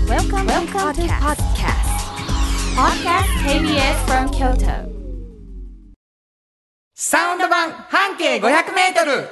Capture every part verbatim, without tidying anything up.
Welcome, Welcome to podcast. Podcast ケービーエス from Kyoto. サウンド版半径ごひゃくメートル。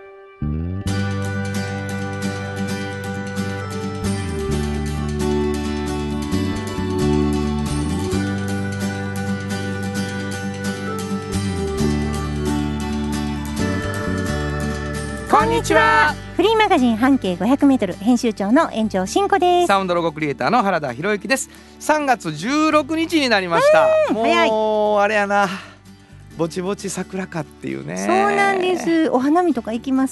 こんにちは。 フリーマガジン半径ごひゃくメートル編集長の円城真子です。 サウンドロゴクリエイターの原田博之です。さんがつじゅうろくにちになりました。もう早いあれやな、ぼちぼち桜かっていうね。 そうなんです。お花見とか行きます？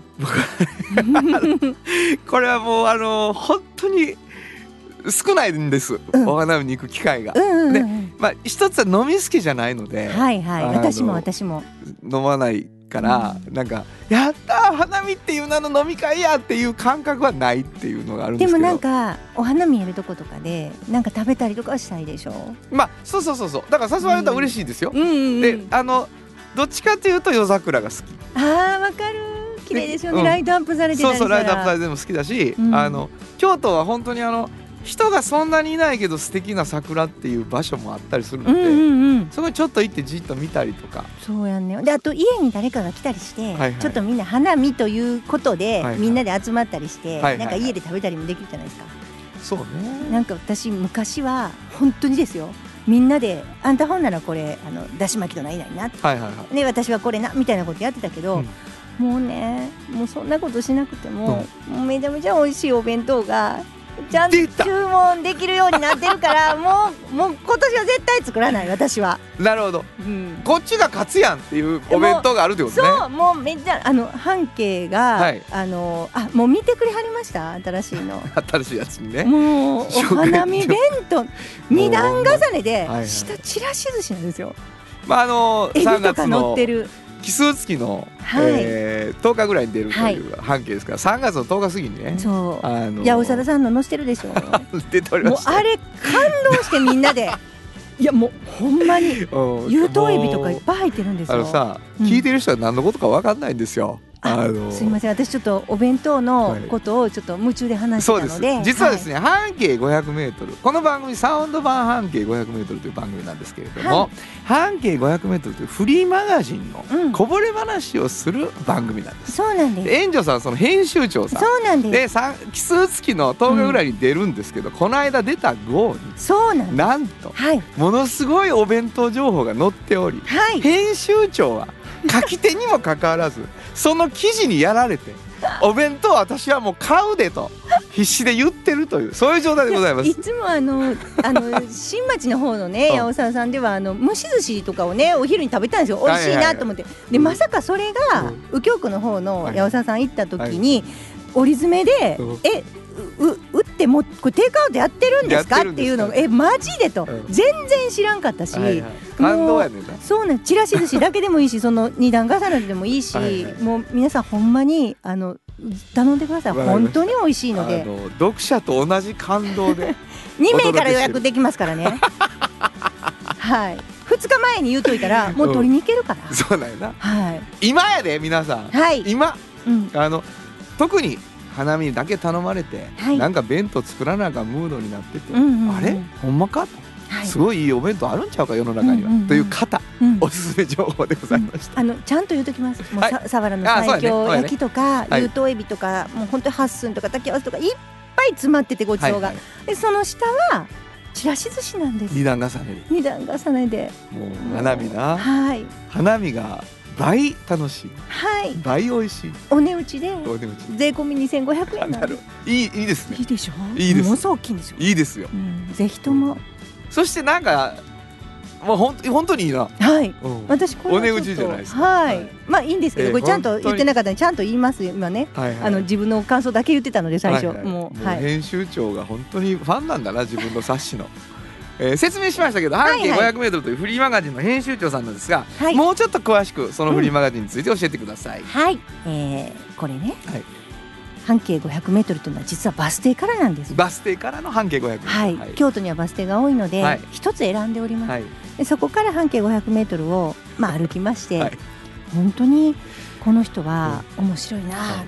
これはもうあの本当に少ないんです、うん、お花見に行く機会が、うんうんうん、で、まあ、一つは飲み好きじゃないので、 はいはい、私も私も飲まないから、うん、なんかやったー花見っていう名の飲み会やっていう感覚はないっていうのがあるんですけど、 でもなんかお花見やるとことかでなんか食べたりとかしたいでしょ。 まあそうそうそうそう、だから誘われたら嬉しいですよ、うんうんうんうん、であのどっちかというと夜桜が好き。 あーわかる、綺麗ですよね、うん、ライトアップされてたりしたら。そうそう、ライトアップされても好きだし、うん、あの京都は本当にあの人がそんなにいないけど素敵な桜っていう場所もあったりするので、うんうんうん、そこにちょっと行ってじっと見たりとか。 そうやんね。であと家に誰かが来たりして、はいはい、ちょっとみんな花見ということで、はいはい、みんなで集まったりして、はいはい、なんか家で食べたりもできるじゃないですか。 そうね。 なんか私昔は本当にですよ、みんなであんたほんならこれあのだし巻きとないないな、はいはいはい、で私はこれなみたいなことやってたけど、うん、もうねもうそんなことしなくても、うん、もうめちゃめちゃ美味しいお弁当がちゃんと注文できるようになってるからもう、もう今年は絶対作らない私は。 なるほど、うん、こっちが勝つやんっていうお弁当があるってことね。 そう、もうめっちゃあの半径が、はい、あのあもう見てくれはりました、新しいの新しいやつにね。 もうお花見弁当に段重ねで下ちらし寿司なんですよ。 まああのエビとか乗ってる奇数月の、はい、えー、とおかぐらいに出るという半径ですから、はい、さんがつのとおか過ぎにね、 そう、あのー、いや長田さんの載せてるでしょ出ておりました。 もうあれ感動してみんなでいやもうほんまに有頭エビとかいっぱい入ってるんですよ。 あのさ、うん、聞いてる人は何のことか分かんないんですよ。 ああのー、すいません、私ちょっとお弁当のことをちょっと夢中で話してたので、 そうです、実はですね、はい、半径ごひゃくメートル、この番組サウンド版半径ごひゃくメートルという番組なんですけれども、はい、半径ごひゃくメートルというフリーマガジンのこぼれ話をする番組なんです、 うん、そうなんです。 園長さんはその編集長さん、 そうなんです。 で奇数月のとおかぐらいに出るんですけど、うん、この間出た号にそうなんです、 なんと、 はい、 ものすごいお弁当情報が載っており、はい、編集長は書き手にもかかわらずその記事にやられてお弁当私はもう買うでと必死で言ってるという、そういう状態でございます。 い, いつもあのあの新町の方のね八百沢さんではあの蒸し寿司とかをねお昼に食べたんですよ。美味しいなと思って、はいはいはい、でまさかそれが右京区の方の八百沢さん行った時に折り詰めで、はい、えう打ってもこれテイクアウトやってるんですかっていうのがえマジでと、うん、全然知らんかったし、はいはい、 感動やねんな。 そうね、ちらし寿司だけでもいいしその二段重ねでもいいし、はいはい、もう皆さんほんまにあの頼んでください。本当に美味しいので、 あの読者と同じ感動でにめいから予約できますからねはい、ふつかまえに言うといたらもう取りに行けるから、 うん、そうなんやな、 はい、 今やで皆さん、はい、今、うん、あの特に花見だけ頼まれて、はい、なんか弁当作らなあかんムードになってて、うんうんうん、あれほんまかと、はい、すごいいいお弁当あるんちゃうか世の中には、うんうんうん、という方、うん、おすすめ情報でございました、 うん、あのちゃんと言うときます。もう、はい、佐原の西京焼きとか有頭エビとか、もう本当に八寸とか竹合わせとかいっぱい詰まっててごちそうが、はいはい、でその下はちらし寿司なんです。 二段重ねで二段重ねでもう花見な、 はい、花見が倍楽しい、 はい、 倍美味しい、 お値打ちでお値打ち税込みにせんごひゃくえんなんでいい、いいですね。 いいでしょ。 いいです。 ものすごく大きいんですよ。 いいですよ、 うん、ぜひとも、うん、 そしてなんかもうほん本当にいいな、 はい、うん、 私これお値打ちじゃないですか、 はい、はい、まあいいんですけど、えー、これちゃんと言ってなかったのでちゃんと言います今ね、はいはい、あの自分の感想だけ言ってたので最初、はいはい、もう、 もう編集長が本当にファンなんだな自分の冊子のえー、説明しましたけど、半径 ごひゃくメートル というフリーマガジンの編集長さんなんですが、はい、もうちょっと詳しくそのフリーマガジンについて教えてください、 うん、はい、えー、これね、はい、半径 ごひゃくメートル というのは実はバス停からなんです。 バス停からの半径 ごひゃくメートル、 はいはい、京都にはバス停が多いので、はい、一つ選んでおります、はい、でそこから半径 ごひゃくメートル を、まあ、歩きまして、はい、本当にこの人は面白いな、はい、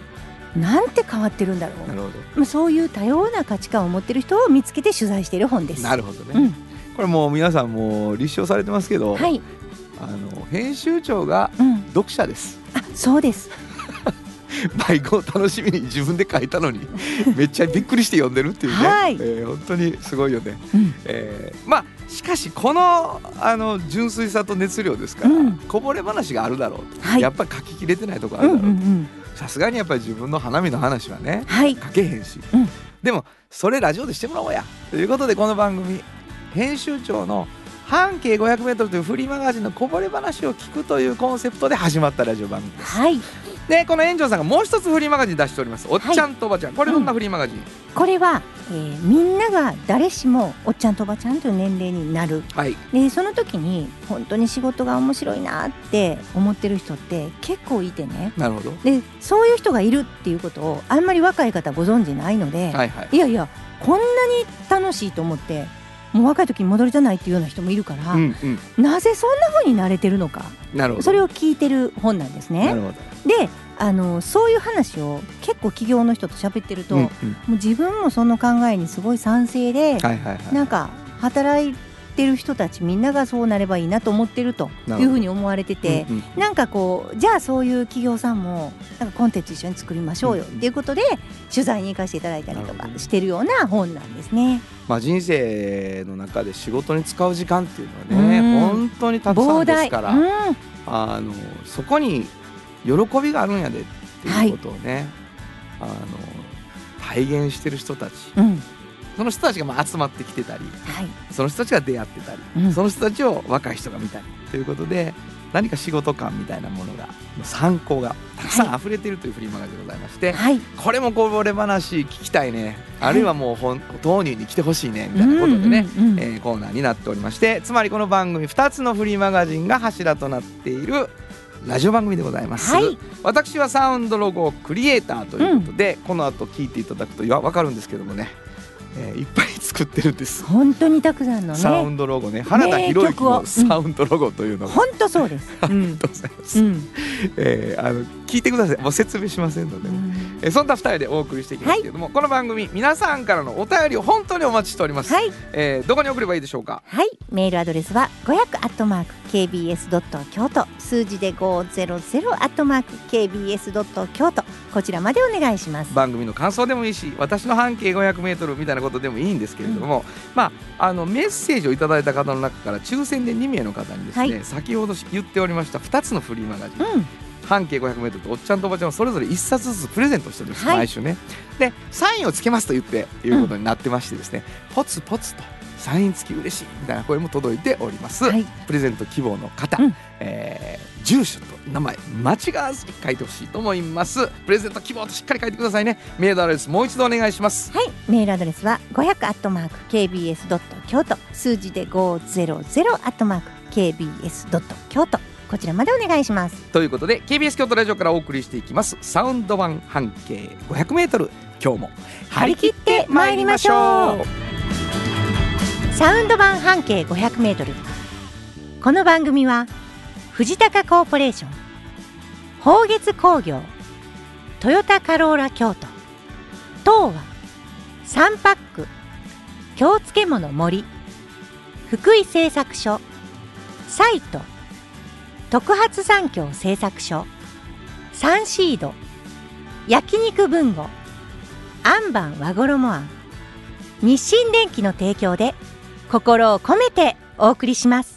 なんて変わってるんだろう。 なるほど。そういう多様な価値観を持ってる人を見つけて取材している本です。 なるほどね、うん、これもう皆さんも立証されてますけど、はい、あの編集長が読者です、 うん、あ、そうです迷子を楽しみに自分で書いたのにめっちゃびっくりして読んでるっていうね、はい、えー、本当にすごいよね、うん、えー、まあしかしこの、あの純粋さと熱量ですから、うん、こぼれ話があるだろうと、はい、やっぱり書ききれてないところあるだろうと、さすがにやっぱり自分の花見の話はね、はい、書けへんし、うん、でもそれラジオでしてもらおうやということで、この番組編集長の半径 ごひゃくメートル というフリーマガジンのこぼれ話を聞くというコンセプトで始まったラジオ番組です、はい、でこの園長さんがもう一つフリーマガジン出しております、おっちゃんとおばちゃん、はい、これどんなフリーマガジン？うん、 これは、えー、みんなが誰しもおっちゃんとおばちゃんという年齢になる、はい、でその時に本当に仕事が面白いなって思ってる人って結構いてね。 なるほど。 でそういう人がいるっていうことをあんまり若い方ご存じないので、はいはい、いやいやこんなに楽しいと思ってもう若い時に戻りたないっていうような人もいるから、うんうん、なぜそんな風になれてるのか、なるほど、それを聞いてる本なんですね。なるほど。であのそういう話を結構企業の人と喋ってると、うんうん、もう自分もその考えにすごい賛成で、はいはいはい、なんか働いてる人たちみんながそうなればいいなと思ってるというふうに思われてて、うんうん、なんかこうじゃあそういう企業さんもなんかコンテンツ一緒に作りましょうよっていうことで取材に行かせていただいたりとかしてるような本なんですね。 まあ、人生の中で仕事に使う時間っていうのはね、うん、本当にたくさんですから、うん、あのそこに喜びがあるんやでっていうことをね、はい、あの体現してる人たち、うん、その人たちがまあ集まってきてたり、はい、その人たちが出会ってたり、うん、その人たちを若い人が見たりということで、何か仕事感みたいなものが参考がたくさん溢れているというフリーマガジンでございまして、はい、これもこぼれ話聞きたいね、あるいはもう本投入に来てほしいねみたいなことでね、うんうんうん、えー、コーナーになっておりまして、つまりこの番組ふたつのフリーマガジンが柱となっているラジオ番組でございます、はい、私はサウンドロゴクリエイターということで、うん、この後聞いていただくと分かるんですけどもね、えー、いっぱい作ってるんです。 本当にたくさんのねサウンドロゴね、原田博之のサウンドロゴというのが、 本当そうです、 ありがとうございます、うん、えー、あの聞いてください、もう説明しませんので、うん、えー、そんなふたりでお送りしていきますけれども、はい、この番組皆さんからのお便りを本当にお待ちしております、はい、えー、どこに送ればいいでしょうか？ はい、メールアドレスはごひゃくアットマーク ケービーエスドット京都、数字でごひゃくアットマーク ケービーエスドット京都、こちらまでお願いします。 番組の感想でもいいし、私の半径ごひゃくメートルみたいなことでもいいんですけれども、うん、まあ、あのメッセージをいただいた方の中から抽選でにめいの方にですね、はい、先ほど言っておりましたふたつのフリーマガジン、うん、半径 ごひゃくメートル とおっちゃんとおばちゃんをそれぞれいっさつずつプレゼントしてるんです、はい、毎週ね。でサインをつけますと言っていうことになってましてですね、うん、ポツポツとサイン付き嬉しいみたいな声も届いております、はい、プレゼント希望の方、うん、えー、住所と名前間違わずに書いてほしいと思います。プレゼント希望としっかり書いてくださいね。メールアドレスもう一度お願いします。 はい、メールアドレスはごひゃくアットマーク ケービーエスドット京都、数字でごひゃくアットマーク ケービーエスドット京都、こちらまでお願いします。 ということで ケービーエス 京都ラジオからお送りしていきますサウンド版半径ごひゃくメートル、今日も張り切ってまいりましょう。 サウンド版半径ごひゃくメートル、この番組は藤高コーポレーション、宝月工業、トヨタカローラ京都、東和、サンパック、京漬物森、福井製作所、サイト、特発産業製作所、サンシード、焼肉文吾、アンバン和衣あん、日清電機の提供で心を込めてお送りします。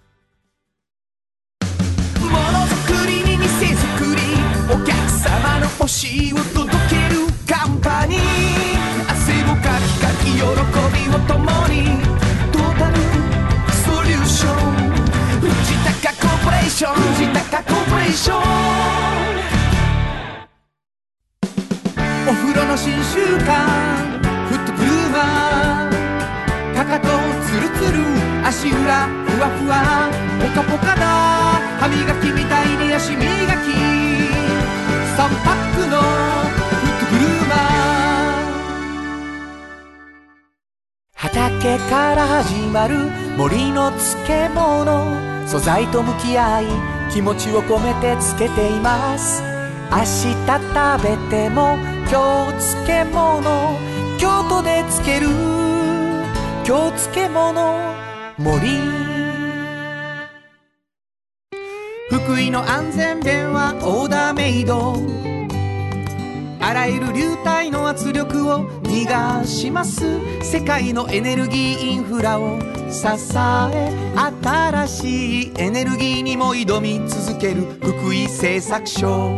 ものづくりに店づくり、お客様の欲しいを届けるカンパニー、汗をかきかき喜びを共に、トータルソリューション、藤高コーポレーション、藤高コーポレーション。お風呂の新習慣フットブルーマー、かかとツルツル足裏ふわふわポカポカだ、歯磨きみたいに足磨きさんパックのフットブルーマー。畑から始まる森の漬物、素材と向き合い気持ちを込めてつけています。明日た食べても京漬物、京都でつける京漬物森。福井の安全弁はオーダーメイド、あらゆる流体の圧力を逃がします。世界のエネルギーインフラを支え、新しいエネルギーにも挑み続ける福井製作所。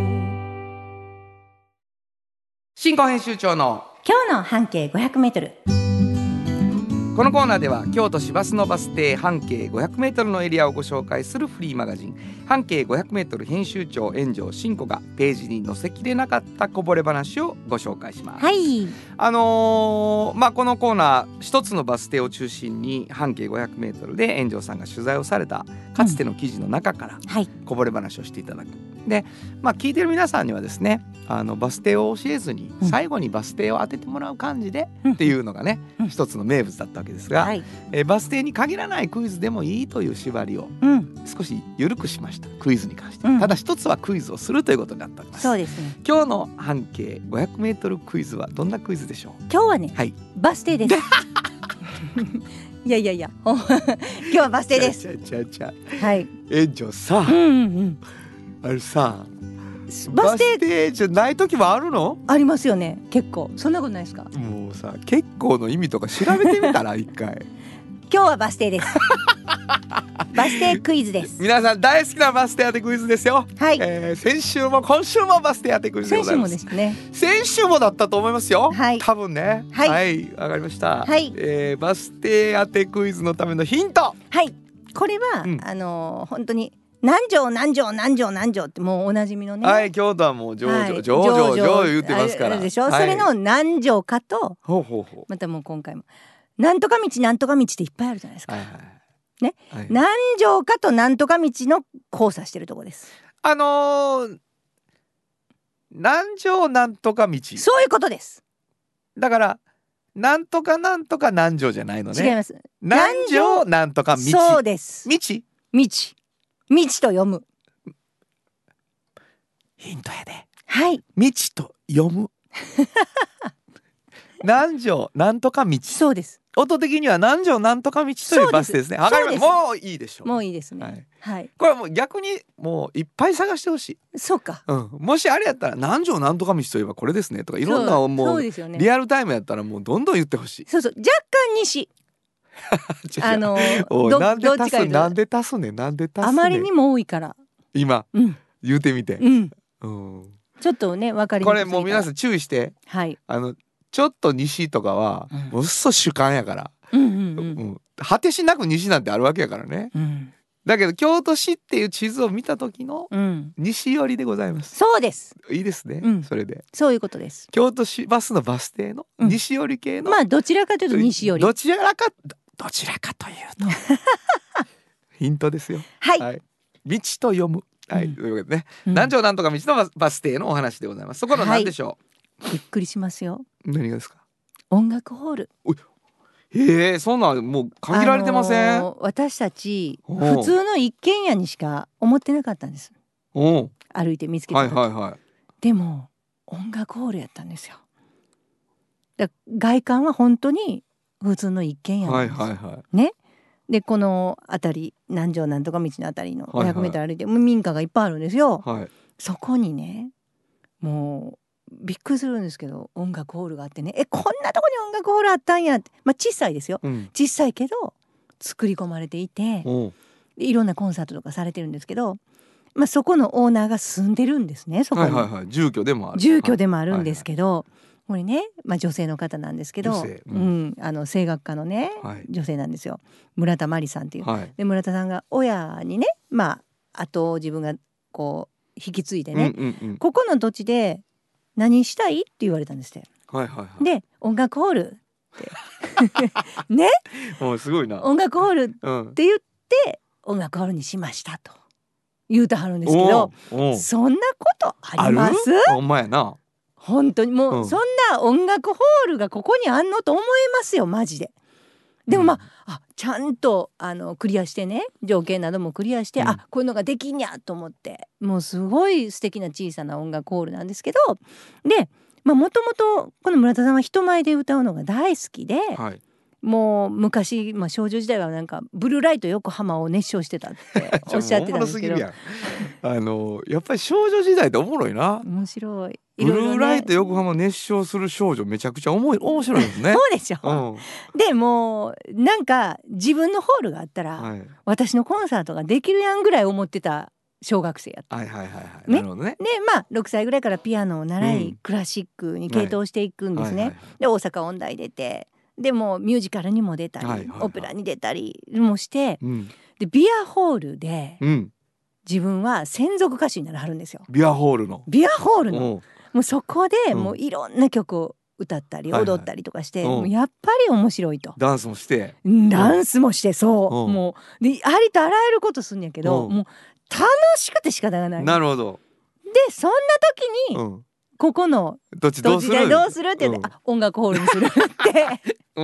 新語編集長の今日の半径ごひゃくメートル。 このコーナーでは京都市バスのバス停半径ごひゃくメートルのエリアをご紹介するフリーマガジン、半径ごひゃくメートル編集長炎上真子がページに載せきれなかったこぼれ話をご紹介します。 はい。 あのー、まあこのコーナー一つのバス停を中心に半径ごひゃくメートルで炎上さんが取材をされたかつての記事の中からこぼれ話をしていただく。で、まあ聞いてる皆さんにはですね、あのバス停を教えずに最後にバス停を当ててもらう感じでっていうのがね、うん、一つの名物だったわけですが、はい、えー、バス停に限らないクイズでもいいという縛りを少し緩くしました、クイズに関して、うん、ただ一つはクイズをするということになっております。 そうですね。 今日の半径ごひゃくメートルクイズはどんなクイズでしょう。 今日はね、はい、バス停ですいやいやいや今日はバス停です。 ちゃちゃちゃ、 はい、 炎上さ、 うんうんうん、 あれさ、 バス停、 バス停じゃない時もあるの？ ありますよね。結構そんなことないですか？ もうさ、結構の意味とか調べてみたら一回今日はバス停ですバス停クイズです。 皆さん大好きなバス停当てクイズですよ。 はい、 えー、先週も今週もバス停当てクイズでございます。 先週もですね。 先週もだったと思いますよ、 はい、 多分ね。はい、はい、わかりました。 はい、 えー、バス停当てクイズのためのヒント。 はい、これは、うん、あのー、本当に何条何条何条何条ってもうおなじみのね。 はい、京都はもう上々、はい、上々上々言ってますから。あれでしょ、 はい、それの何条かと、 ほうほうほう、 またもう今回もなんとか道なんとか道っていっぱいあるじゃないですか。はいはい、ね、はい、何条かとなんとか道の交差してるところです。 あのー、何条なんとか道。 そういうことです。 だからなんとかなんとか何条じゃないのね。 違います。 何条なんとか道。 そうです。 道。 道。道と読む。 ヒントやで。 はい。 道と読む。何条なんとか道。 そうです。 音的には何条なんとか道というバス停ですね。わかります。もういいでしょう。 もういいですね。はい。はい、 これはもう逆にもういっぱい探してほしい。 そうか。 うん。もしあれやったら何条なんとか道といえばこれですねとかいろんなもうリアルタイムやったらもうどんどん言ってほしい。 そうそう。若干西。あのー、なんで足すなんで足すねなんで足すね。 あまりにも多いから。 今、うん、言うてみて。 うん。うん、ちょっとね分かりにくい。 これもう皆さん注意して。 はい。 あのちょっと西とかは、うん、もうそ主観やから。 うんうんうんうん、 果てしなく西なんてあるわけやからね。 うん、 だけど京都市っていう地図を見た時の西寄りでございます。 そうです。 いいですね、 うん、 それでそういうことです。 京都市バスのバス停の西寄り系の、 うん、まあどちらかというと西寄り。 どちらかどちらかというとヒントですよ。 はい、 はい、道と読む。はい、うん、というわけでね、うん、何条なんとか道のバス停のお話でございます。そこの何でしょう、はい、びっくりしますよ。 何がですか。 音楽ホール。 おい、へえ、そんなんもう限られてません、あのー、 私たち普通の一軒家にしか思ってなかったんです。 お歩いて見つけた時、 はいはいはい、 でも音楽ホールやったんですよ。だ外観は本当に普通の一軒家なんです、 はいはいはい、 ね。でこの辺り南条なんとか道の辺りのごひゃくメートル歩いて、はいはい、民家がいっぱいあるんですよ、 はい、 そこにねもうびっくりするんですけど音楽ホールがあってね、えこんなとこに音楽ホールあったんやって、まあ小さいですよ、うん、小さいけど作り込まれていて、いろんなコンサートとかされてるんですけど、まあ、そこのオーナーが住んでるんですね。そこに、 はいはいはい、住居でもある住居でもあるんですけど、はいはいはい、これね、まあ、女性の方なんですけど、 女性、うんうん、あの声楽家のね、はい、女性なんですよ。村田真理さんっていう、はい、で村田さんが親にね、まあ、あと自分がこう引き継いでね、 うんうんうん、 ここの土地で何したいって言われたんですって、 はいはいはい、 で音楽ホールってね、 もうすごいな、 音楽ホールって言って、うん、音楽ホールにしましたと言うてはるんですけど、そんなことあります？ ほんまやな。 本当にもう、うん、そんな音楽ホールがここにあんのと思いますよマジで。 でもまあ、あちゃんとあのクリアしてね、条件などもクリアして、うん、あこういうのができんやと思って、もうすごい素敵な小さな音楽ホールなんですけど、でもともとこの村田さんは人前で歌うのが大好きで、はい、もう昔、まあ、少女時代はなんかブルーライト横浜を熱唱してたっておっしゃってたんですけどやあのやっぱり少女時代っておもろいな。 面白い。 ブルーライト横浜熱唱する少女めちゃくちゃ面白いですね。 そうでしょ、うん、でもうなんか自分のホールがあったら、はい、私のコンサートができるやんぐらい思ってた小学生やった。 はいはいはいはい、ね、なるほどね。 でまあろくさいぐらいからピアノを習い、うん、クラシックに傾倒していくんですね、はいはいはいはい、で大阪音大出て、でもミュージカルにも出たり、はいはいはい、オペラに出たりもして、うん、でビアホールで、うん、自分は専属歌手にならはるんですよ。 ビアホールのビアホールのもうそこでもういろんな曲を歌ったり踊ったりとかして、はいはい、もうやっぱり面白いと。 ダンスもしてダンスもしてそう、もうでありとあらゆることすんやけど、もう楽しくて仕方がない。 なるほど。 でそんな時に、うん、ここのどっちどうするどうするって言って、うん、あ音楽ホールにするって、うん、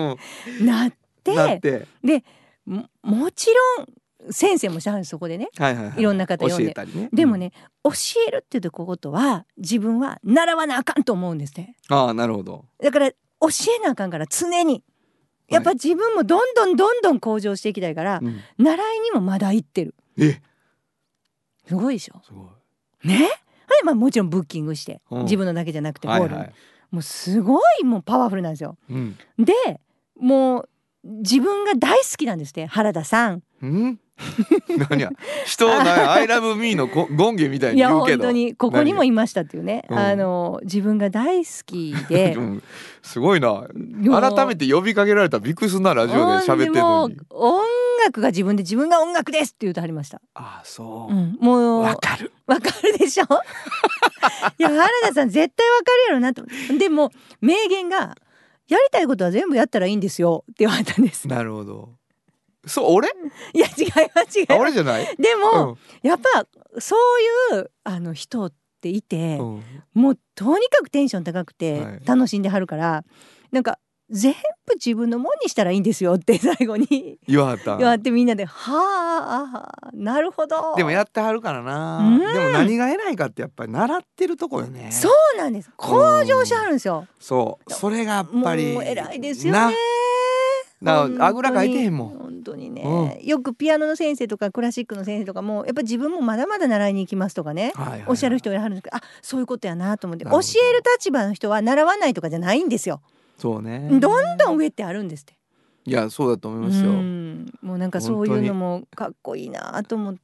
なって、なってで も, もちろん先生もしゃるんですそこでね、はいはいはい、いろんな方呼んで教えたりね、でもね、うん、教えるっていうことは自分は習わなあかんと思うんですね。 ああなるほど。 だから教えなあかんから常にやっぱ自分もどんどんどんどん向上していきたいから、はい、習いにもまだ行ってる。えすごいでしょ。すごいね。はい、まあ、もちろんブッキングして、うん、自分のだけじゃなくてホール、はいはい、もうすごいもうパワフルなんですよ、うん、でもう自分が大好きなんですね。原田さんん何や人をな I love me のゴンゲみたいに言うけど、いや本当にここにもいましたっていうね、うん、あの自分が大好きで、うん、 すごいな。改めて呼びかけられたらびっくりするな。ラジオで喋ってるのに音楽が自分で自分が音楽ですって言うとはりました。 ああそう、うん、もうわかるわかるでしょいや原田さん絶対わかるやろなと。でも名言がやりたいことは全部やったらいいんですよって言われたんです。 なるほど。そう俺いや違います違います。 俺じゃない。 でも、うん、やっぱそういうあの人っていて、うん、もうとにかくテンション高くて楽しんではるから、はい、なんか全部自分のもんにしたらいいんですよって最後に言わはった言わはってみんなではあなるほど。 でもやってはるからな、うん、でも何が偉いかってやっぱり習ってるとこよね。 そうなんです。向上しはるんですよ、 うん、そうそれがやっぱりもう偉いですよね。 なあぐらかいてへんもん本当にね、うん、よくピアノの先生とかクラシックの先生とかもやっぱ自分もまだまだ習いに行きますとかね、はいはいはい、おっしゃる人がいはるんですけど、あそういうことやなと思って、教える立場の人は習わないとかじゃないんですよ。 そうね、 どんどん上ってあるんですって。 いやそうだと思いますよ。 うんもうなんかそういうのもかっこいいなと思って、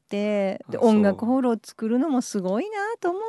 で音楽ホールを作るのもすごいなと思って、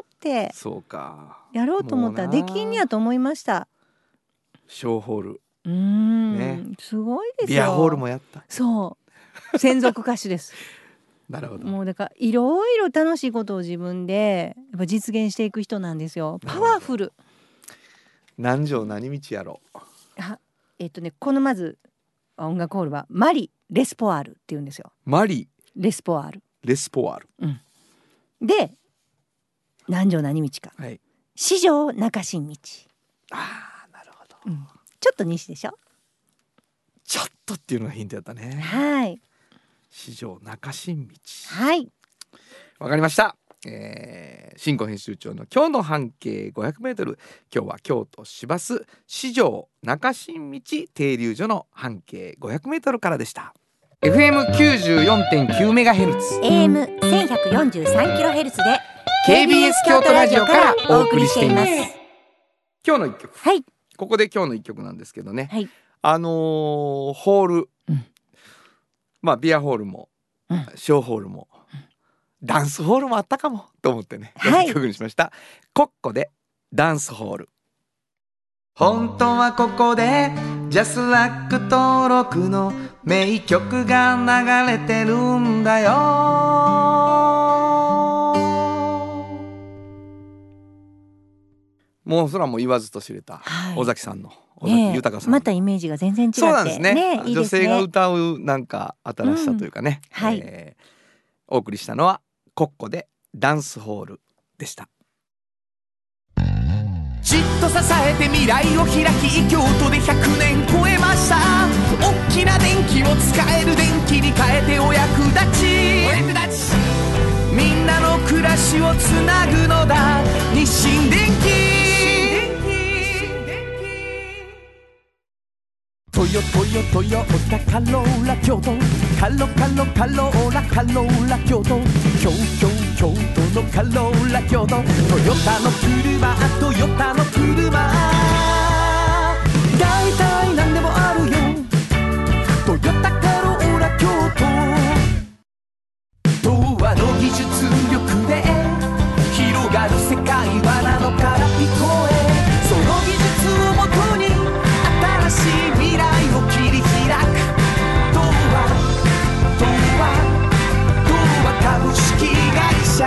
そうかやろうと思ったらできんにやと思いました。 小ホールうーん、ね、すごいですよ。 ビアホールもやった。 そう専属歌手ですなるほど。 もうだからいろいろ楽しいことを自分でやっぱ実現していく人なんですよ。パワフル。 何条何道やろう。 あえっとねこのまず音楽ホールはマリ・レスポワールっていうんですよ。 マリ・レスポワールレスポワール、 うん、で何条何道か、はい、四条中新道。 あーなるほど、 うん、ちょっと西でしょ。 ちょっとっていうのがヒントやったね。 はい。 四条中新道。 はい。 わかりました。えー、新庫編集長の今日の半径ごひゃくメートル。今日は京都市バス四条中新道停留所の半径ごひゃくメートルからでした。エフエムきゅうじゅうよんてんきゅうメガヘルツ、 エーエムせんひゃくよんじゅうさんキロヘルツ でケービーエス 京都ラジオからお送りしています。今日の一曲。 はい。 ここで今日の一曲なんですけどね。 はい。 あのー、ホール、うん、まあビアホールも、うん、小ホールも、うん、ダンスホールもあったかもと思ってね、はい、曲にしました。コッコでダンスホール。本当はここでジャスラック登録の名曲が流れてるんだよ。もうそらも言わずと知れた、はい、尾崎さんの尾崎豊さん、 ね、またイメージが全然違って、 そうなんですね、 ね、いいですね。 女性が歌うなんか新しさというかね、うんはいえー、お送りしたのはコッコでダンスホールでした。じっと支えて未来を開き京都でひゃくねん超えました。大きな電気ヨトヨタカローラ京都カロカロカローラカローラ京都京京京都のカローラ京都トヨタの車トヨタの車だいたいなんでもあるよトヨタカローラ京都東和の技術力で広がる世界はなのから聞こえその技術をもとに新しい未来を切り開く東和東和東和株式会社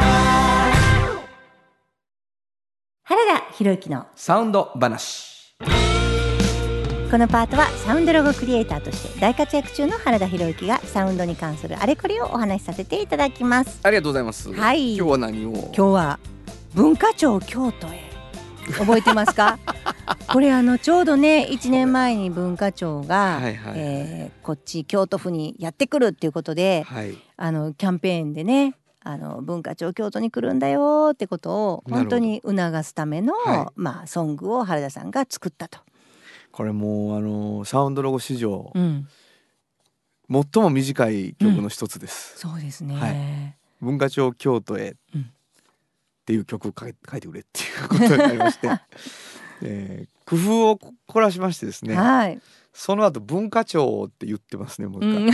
原田博之のサウンド話。 このパートはサウンドロゴクリエイターとして大活躍中の原田博之がサウンドに関するあれこれをお話しさせていただきます。 ありがとうございます、 はい、 今日は何を今日は文化庁京都へ覚えてますかこれあのちょうどねいちねんまえに文化庁が、はいはいえー、こっち京都府にやってくるっていうことで、はい、あのキャンペーンでねあの文化庁京都に来るんだよってことを本当に促すための、はいまあ、ソングを原田さんが作ったと。 これもうあのサウンドロゴ史上、うん、最も短い曲の一つです、 うん、そうですね、 はい、文化庁京都へっていう曲を書いてくれっていうことになりまして、えー、工夫を凝らしましてですね、はい、その後文化庁って言ってますねもう一回、うん、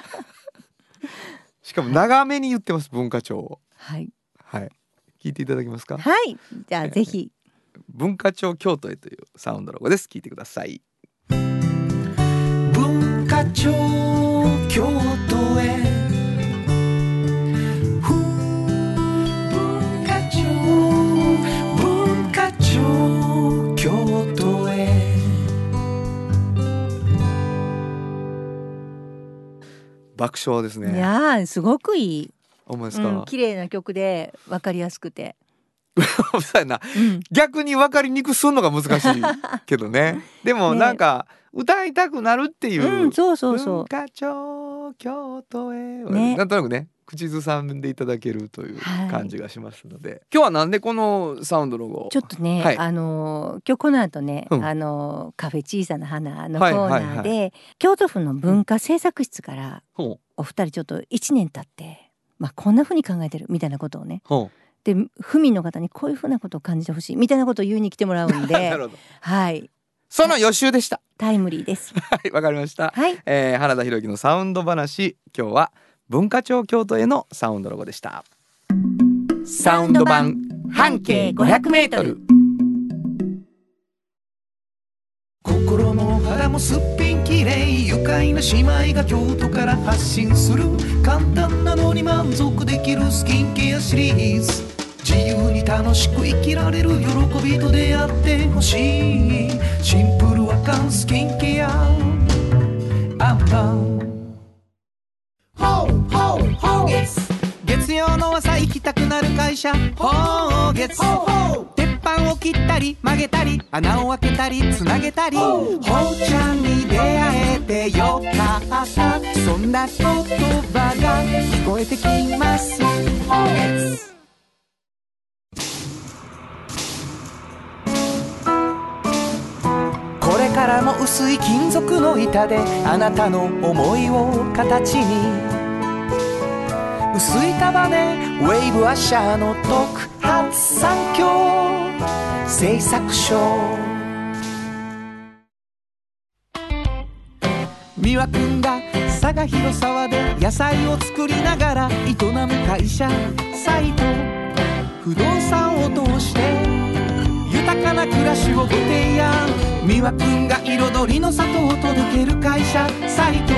しかも長めに言ってます文化庁をはい、はい、聞いていただけますか。 はいじゃあぜひ、 えー文化庁京都へというサウンドロゴです。聞いてください。 文化庁京都へ文化庁文化庁京都へ爆笑ですね。 いやすごくいい。 思いますか、うん、 綺麗な曲で分かりやすくてそうやな、うん、逆に分かりにくくするのが難しいけどねでもなんか歌いたくなるっていう、 うん、そうそうそう文化庁京都へ、ね、なんとなくね口ずさんでいただけるという感じがしますので、はい、今日はなんでこのサウンドロゴちょっとね、はい、あの今日この後ね、うん、あのカフェ小さな花のコーナーで、はいはいはい、京都府の文化政策室から、うん、お二人ちょっといちねん経って、まあ、こんな風に考えてるみたいなことをね、うんで府民の方にこういうふうなことを感じてほしいみたいなことを言いに来てもらうんでなるほど、はい、 その予習でした。 タイムリーですはいわかりました、 はいえー、原田博之のサウンド話、今日は文化庁京都へのサウンドロゴでした。サウンド版半径ごひゃくメートル。 心も肌もすっぴんきれい愉快な姉妹が京都から発信する簡単なのに満足できるスキンケアシリーズ。自由に楽しく生きられる喜びと出会ってほしいシンプルアカンスキンケアアンパンホーホーホーゲツ月曜の朝行きたくなる会社ホーゲツ鉄板を切ったり曲げたり穴を開けたりつなげたりホーちゃんに出会えてよかったそんな言葉が聞こえてきますホーゲツ。これからも薄い金属の板であなたの思いを形に薄い束ねウェイブアッシャーの特発産業製作所三輪くんが佐賀広沢で野菜を作りながら営む会社サイト不動産を通して豊かな暮らしをご提案三輪くんが彩りの里を届ける会社サイト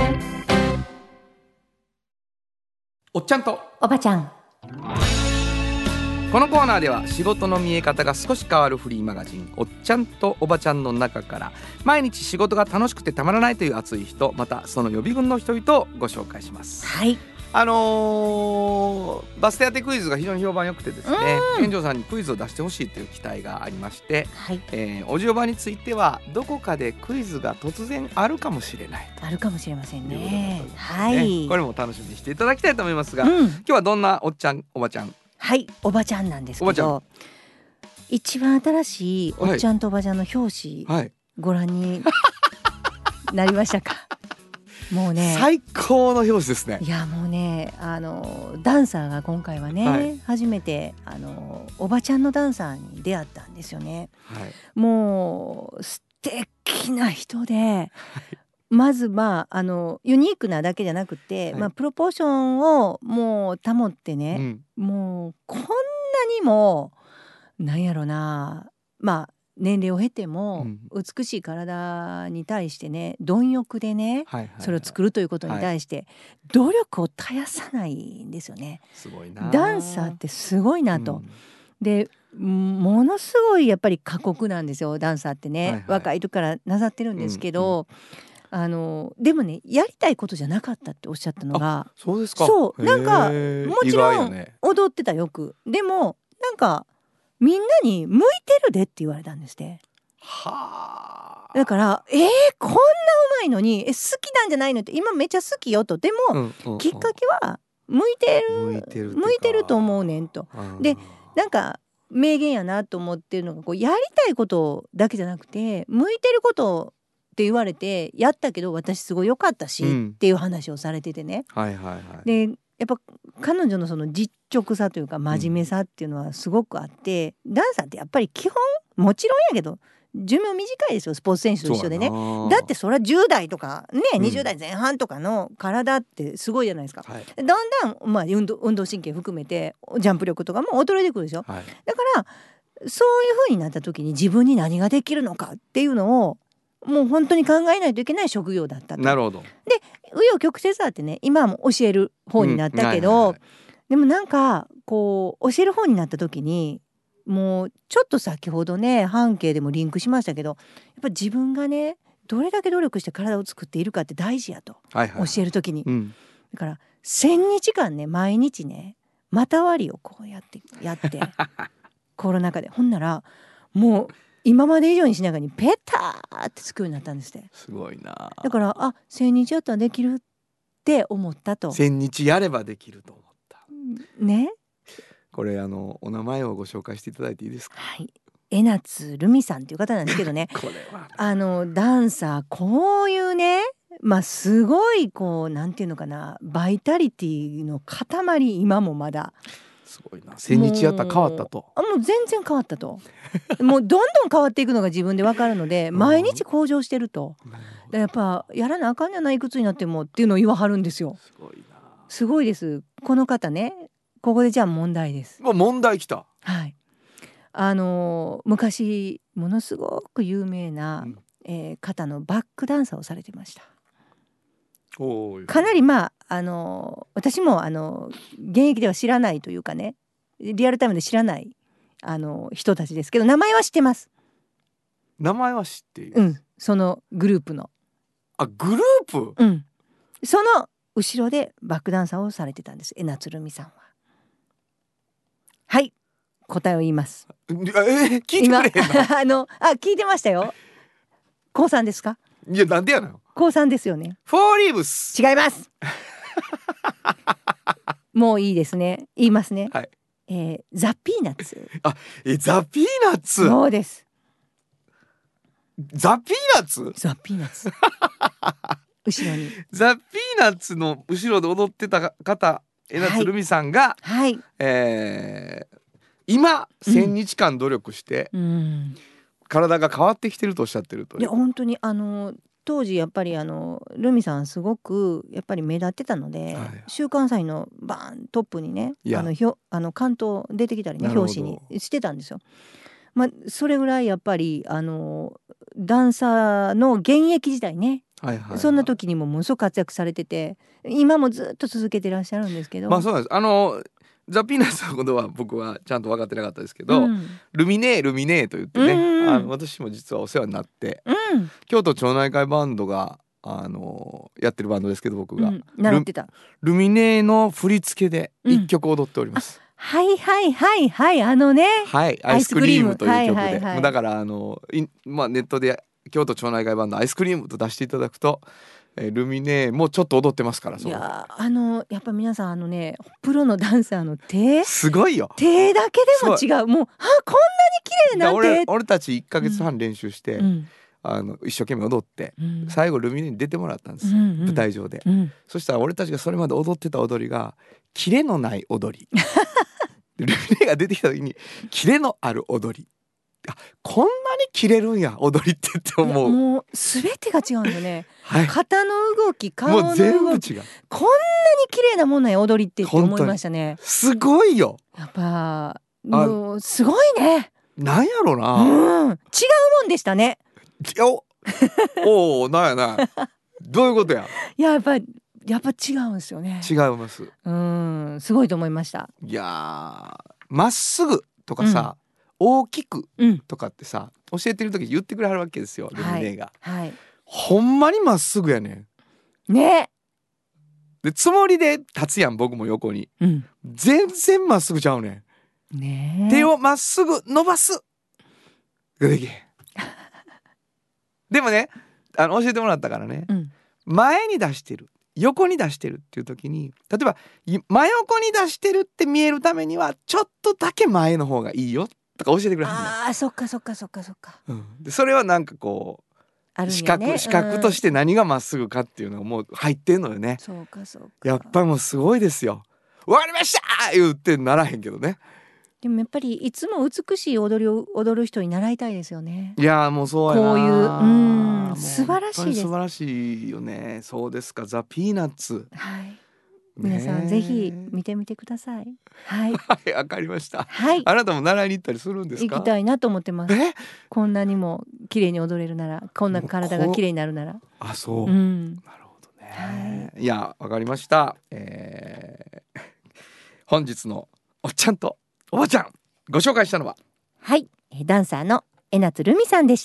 おっちゃんとおばちゃん。 このコーナーでは仕事の見え方が少し変わるフリーマガジンおっちゃんとおばちゃんの中から毎日仕事が楽しくてたまらないという熱い人またその予備軍の人々をご紹介します。 はいあのー、バステ当てクイズが非常に評判良くてですね園長さんにクイズを出してほしいという期待がありまして、はいえー、おじおばについてはどこかでクイズが突然あるかもしれないあるかもしれません ね, ねはい、 これも楽しみにしていただきたいと思いますが、うん、今日はどんなおっちゃんおばちゃん。 はいおばちゃんなんですけど一番新しいおっちゃんとおばちゃんの表紙、はい、ご覧になりましたか。もうね最高の表紙ですね。 いやもうねあのダンサーが今回はね、はい、初めてあのおばちゃんのダンサーに出会ったんですよね、はい、もう素敵な人で、はい、まずまああのユニークなだけじゃなくて、はい、まあ、プロポーションをもう保ってね、うん、もうこんなにもなんやろなまあ年齢を経ても美しい体に対してね貪欲でね、はいはいはい、それを作るということに対して努力を絶やさないんですよね。 すごいな。 ダンサーってすごいなと、うん、でものすごいやっぱり過酷なんですよダンサーってね、はいはい、若い時からなさってるんですけど、うんうん、あのでもねやりたいことじゃなかったっておっしゃったのがそうですか。 そうなんかもちろん踊ってたよくでもなんかみんなに向いてるでって言われたんですって。はあ。だからえー、こんなうまいのにえ好きなんじゃないのって今めっちゃ好きよとでも、うんうんうん、きっかけは向いてる向いてる向いてると思うねんと。でなんか名言やなと思ってるのがこうやりたいことだけじゃなくて向いてることって言われてやったけど私すごい良かったし、うん、っていう話をされててね。はいはいはい。でやっぱ彼女のその実直さというか真面目さっていうのはすごくあって、うん、ダンサーってやっぱり基本もちろんやけど寿命短いですよスポーツ選手と一緒でね。だってそれはじゅう代とかね、うん、にじゅう代前半とかの体ってすごいじゃないですか、はい、だんだん、まあ、運動、運動神経含めてジャンプ力とかも衰えてくるでしょ、はい、だからそういう風になった時に自分に何ができるのかっていうのをもう本当に考えないといけない職業だったと。 なるほど。 で紆余曲折あってね今はもう教える方になったけど、うんはいはいはい、でもなんかこう教える方になった時にもうちょっと先ほどね半径でもリンクしましたけどやっぱ自分がねどれだけ努力して体を作っているかって大事やと、はいはい、教える時に、うん、だからせんにちかんね毎日ね股割りをこうやってやってコロナ禍でほんならもう今まで以上にしながらにペターってつくようになったんですって。 すごいな。 だからあ千日やったらできるって思ったと。 千日やればできると思ったね。 これあのお名前をご紹介していただいていいですか。 はい、江夏留美さんっていう方なんですけどねこれはあのダンサーこういうねまあすごいこうなんていうのかなバイタリティの塊今もまだすごいな。千日やったら変わったと。 あもう全然変わったともうどんどん変わっていくのが自分で分かるので毎日向上してると、うん、やっぱやらなあかんじゃないいくつになってもっていうのを言わはるんですよ。 すごいな。 すごいです。この方ねここでじゃあ問題です。 もう問題きた。 はい。あの昔ものすごく有名な、うんえー、方のバックダンサーをされてました。おかなりまああの私もあの現役では知らないというかねリアルタイムで知らないあの人たちですけど名前は知ってます。 名前は知っている。 うんそのグループの。 あグループ。 うんその後ろでバックダンサーをされてたんです江夏留美さんは。はい答えを言います。 えー、聞いてくれへんのあのあ聞いてましたよ。高さんですか。 いやなんでやの。 高さんですよね。 フォーリーブス。 違いますもういいですね言いますね、はいえー、ザ・ピーナッツ。 あえザ・ピーナッツ。 そうです。 ザ・ピーナッツ。 ザ・ピーナッツ後ろにザ・ピーナッツの後ろで踊ってた方江夏留美さんが、 はいえー、今千日間努力して、うん、体が変わってきてるとおっしゃってるという。 いや本当にあの当時やっぱりあの留美さんすごくやっぱり目立ってたので、はい、週刊誌のバーントップにねあのひょあの関東出てきたりね表紙にしてたんですよ。まあ、それぐらいやっぱりあのダンサーの現役時代ね、はいはいはい、そんな時にもものすごく活躍されてて今もずっと続けてらっしゃるんですけど。 まあそうなんです。あのザ・ピーナッツのことは僕はちゃんと分かってなかったですけど、うん、ルミネールミネーと言ってね、うん、あの私も実はお世話になって、うん、京都町内会バンドがあのやってるバンドですけど僕が、うん、 習ってたル, ルミネーの振り付けで一曲踊っております、 うん、はいはいはいはいあのねはいアイスクリームという曲で、はいはいはい、だからあのい、まあ、ネットで京都町内会バンドアイスクリームと出していただくとえルミネもちょっと踊ってますから。 いやあのやっぱ皆さんあのねプロのダンサーの手すごいよ。 手だけでも違う。もうあこんなに綺麗なんて。 俺, 俺たちいっかげつはん練習して、うん、 あの一生懸命踊って、うん、最後ルミネに出てもらったんです、うんうん、舞台上で、うん、そしたら俺たちがそれまで踊ってた踊りがキレのない踊りルミネが出てきた時にキレのある踊り、あこんなにキレるんや踊りってって思う。 もう全てが違うんだね、はい、肩の動き顔の動きもう全部違う。 こんなに綺麗なものや踊りってって思いましたね。 すごいよ。 やっぱもうすごいね。 なんやろな、 うん、違うもんでしたね。 おおなんやなどういうことや。 いややっぱやっぱ違うんですよね。 違います。 うん、すごいと思いました。 いやまっすぐとかさ、うん、大きくとかってさ、うん、教えてる時言ってくれはるわけですよ、ルミネが、 はいはい、 ほんまにまっすぐやねんね。 でつもりで立つやん僕も横に、うん、全然まっすぐちゃうねんね。 手をまっすぐ伸ばすができへんでもねあの教えてもらったからね、うん、前に出してる横に出してるっていう時に、例えば真横に出してるって見えるためにはちょっとだけ前の方がいいよとか教えてくれはんねん。 あーそっかそっかそっかそっか、 うん、でそれはなんかこうあるんやね、視覚視覚として何がまっすぐかっていうのがもう入ってんのよね。 そうかそうか。 やっぱりもうすごいですよ。わかりました言ってならへんけどね。 でもやっぱりいつも美しい踊りを踊る人に習いたいですよね。 いやもうそうやな。 こういう、うん、素晴らしいです。 素晴らしいよね。そうですか。ザ・ピーナッツ、 はい、皆さんぜひ見てみてください。はいはい、わかりました、 はい、 あなたも習いに行ったりするんですか？ 行きたいなと思ってます。こんなにも綺麗に踊れるなら、こんな体が綺麗になるなら。 あ、そう、 うん、 なるほどね、はい、いやわかりました、えー、本日のおっちゃんとおばちゃんご紹介したのは、 はい、ダンサーの江夏ルミさんでした。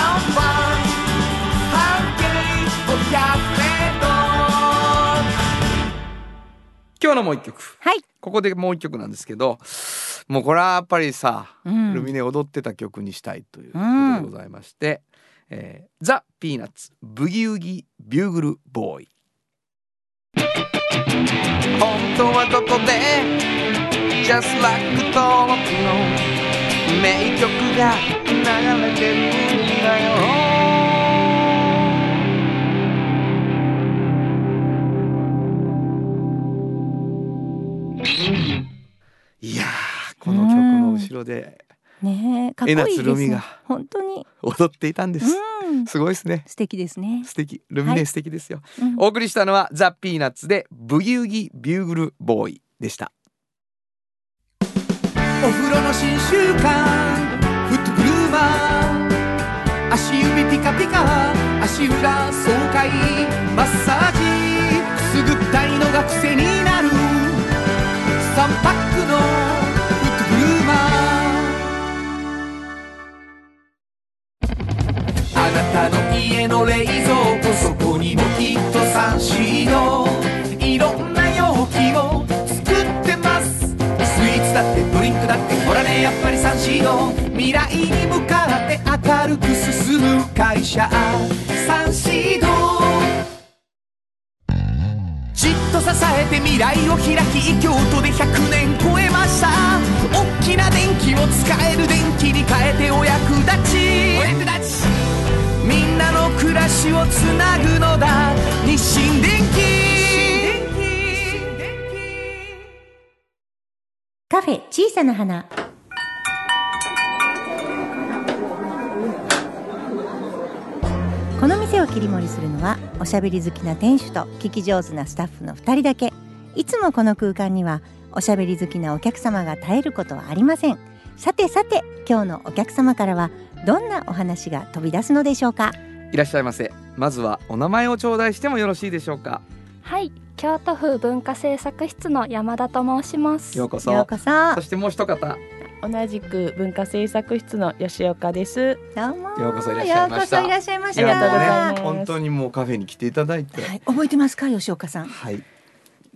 今日のもう一曲、 はい、 ここでもう一曲なんですけど、もうこれはやっぱりさ、うん、ルミネ踊ってた曲にしたいということでございまして、うん、えー、ザ・ピーナッツブギウギビューグルボーイ。本当はここで Just like 登録の名曲が流れてるんだよ。いやーこの曲の後ろで、 うんね、かっこいいですね。江夏ルミが本当に踊っていたんです、うん、すごいですね。 素敵ですね。 素敵、ルミネ素敵ですよ、はい、うん、お送りしたのはザ・ピーナッツでブギウギビューグルボーイでした。 お風呂の新習慣フットグルーマー、足指ピカピカ足裏爽快マッサージ、くすぐったいのが癖になるさんパックのフットグルーマー。あなたの家の冷蔵庫、そこにもきっとサンシード、いろんな容器を作ってます。スイーツだってドリンクだってほらね、やっぱりサンシード、未来に向かって明るく進む会社サンシード、じっと支えて未来を開き、京都でひゃくねん超えました。大きな電気を使える電気に変えてお役立ち、お役立ち、みんなの暮らしをつなぐのだ日清電気。 カフェ小さな花。この店を切り盛りするのはおしゃべり好きな店主と聞き上手なスタッフのふたりだけ。いつもこの空間にはおしゃべり好きなお客様が絶えることはありません。さてさて、今日のお客様からはどんなお話が飛び出すのでしょうか。 いらっしゃいませ。まずはお名前を頂戴してもよろしいでしょうか。 はい、京都府文化政策室の山田と申します。 ようこそ。 ようこそ。 そしてもう一方、 同じく文化政策室の吉岡です。 どうもようこそいらっしゃいました。 ようこそいらっしゃいました。 ありがとうございます。 本当にもうカフェに来ていただいて。 はい、覚えてますか吉岡さん。 はい、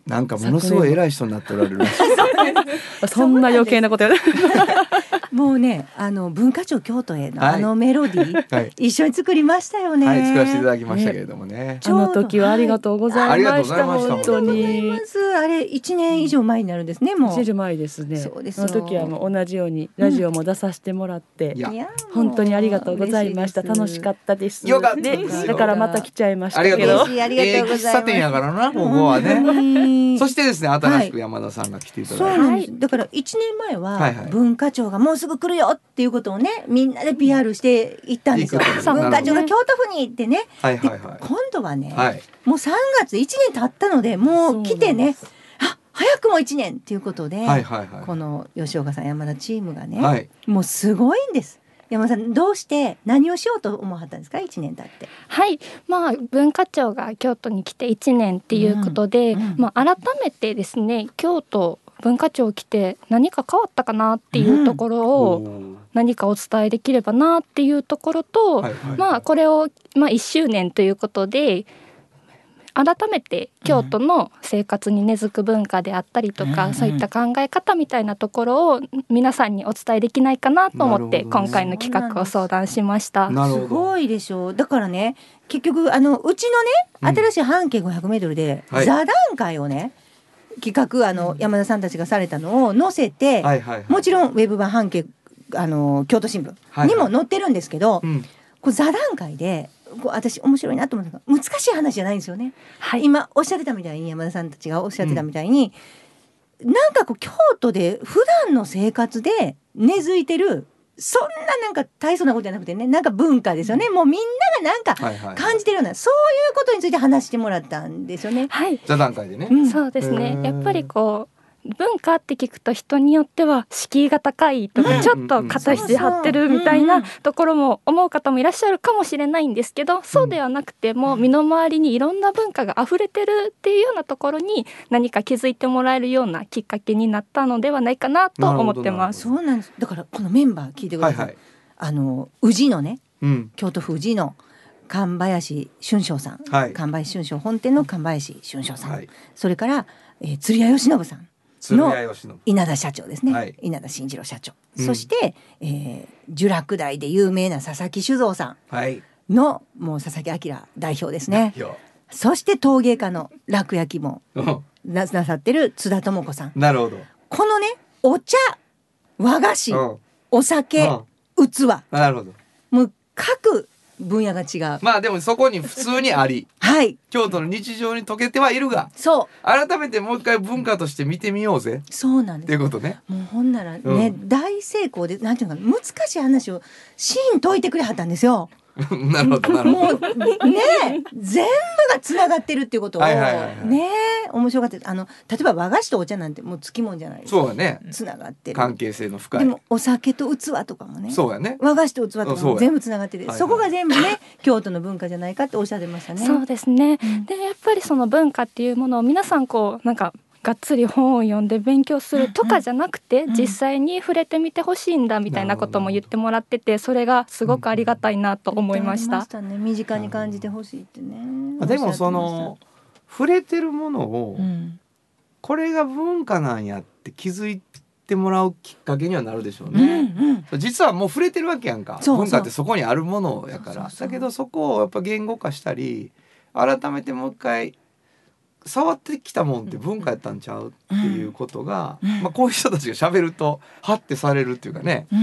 なんかものすごい偉い人になっておられるらしいそんな余計なことやもうねあの文化庁京都へのあのメロディー、はい、一緒に作りましたよね。 はい、作らせていただきましたけれどもね、ねあの時はありがとうございました、はい、本当にあれいちねん以上前になるんですね。もういちねん以上前ですね。 そうですその時はもう同じようにラジオも出させてもらって、うん、本当にありがとうございました。楽しかったです。 よかったですよ。 だからまた来ちゃいましたけど、 ありがとうございます。 喫茶店やからなここはね。そしてですね新しく山田さんが来ていただいて、はい、そうなんです。 だからいちねんまえは文化庁がもうすぐ来るよっていうことをねみんなで ピーアール していったんですよ。文化庁が京都府に行ってね、はいはいはい、今度はね、はい、もうさんがついちねん経ったのでもう来てねあ早くもいちねんっていうことで、はいはいはい、この吉岡さん山田チームがね、はい、もうすごいんです。山田さんどうして何をしようと思わはったんですかいちねん経って。 はいまあ文化庁が京都に来ていちねんっていうことで、うんうんまあ、改めてですね京都文化庁来て何か変わったかなっていうところを何かお伝えできればなっていうところと、はいはいはい、まあこれを、まあ、いっしゅうねんということで改めて京都の生活に根付く文化であったりとか、うん、そういった考え方みたいなところを皆さんにお伝えできないかなと思って、ね、今回の企画を相談しました。 すごいでしょう。だからね結局あのうちのね新しい半径ごひゃくメートルで、うん、座談会をね企画あの山田さんたちがされたのを載せて、はいはいはい、もちろんウェブ版半径あの京都新聞にも載ってるんですけど、はいはいうん、こう座談会でこう私面白いなと思ったのが難しい話じゃないんですよね、はい、今おっしゃってたみたいに山田さんたちがおっしゃってたみたいに、うん、なんかこう京都で普段の生活で根付いてるそんななんか大層なことじゃなくてねなんか文化ですよね、うん、もうみんながなんか感じてるような、はいはいはい、そういうことについて話してもらったんですよね。 はい座談会でね、 うん、そうですねやっぱりこう文化って聞くと人によっては敷居が高いとか、うん、ちょっと肩肘張ってるみたいなところも思う方もいらっしゃるかもしれないんですけど、うん、そうではなくても身の回りにいろんな文化が溢れてるっていうようなところに何か気づいてもらえるようなきっかけになったのではないかなと思ってます。 そうなんです。だからこのメンバー聞いてください、はいはい、あの宇治のね、うん、京都府宇治の神林俊章さん、はい、神林俊章本店の神林俊章さん、はい、それから、えー、鶴谷義信さんの稲田社長ですね、はい、稲田慎次郎社長、うん、そして、えー、聚楽大で有名な佐々木酒造さんの、はい、もう佐々木明代表ですね。そして陶芸家の楽焼きもな, なさってる津田智子さん。 なるほど。 このねお茶和菓子、うん、お酒、うん、器なるほどもう各分野が違う。 まあでもそこに普通にあり、はい、京都の日常に溶けてはいるが、そう改めてもう一回文化として見てみようぜ。 そうなんですっていうことね。 もうほんならね、うん、大成功でなんていうか難しい話をシーン解いてくれはったんですよ。 なるほどなるほど。 もうね全部がつながってるっていうことを、はいはいはいはい、ね面白かった。あの例えば和菓子とお茶なんてもうつきもんじゃないですか。 そうだね。 つながってる関係性の深い。 でもお酒と器とかもね。 そうやね。 和菓子と器とかも全部つながってて、そ, そこが全部ね京都の文化じゃないかっておっしゃってましたね。 そうですね、うん、でやっぱりその文化っていうものを皆さんこうなんかがっつり本を読んで勉強するとかじゃなくて、うんうん、実際に触れてみてほしいんだみたいなことも言ってもらってて、それがすごくありがたいなと思いました。 ましたね、身近に感じてほしいってね。 でもその触れてるものを、うん、これが文化なんやって気づいてもらうきっかけにはなるでしょうね、うんうん、実はもう触れてるわけやんか。そうそう文化ってそこにあるものやから。そうそうそうだけどそこをやっぱ言語化したり改めてもう一回触ってきたもんって文化やったんちゃうっていうことが、うんまあ、こういう人たちが喋るとハッてされるっていうかね、うん、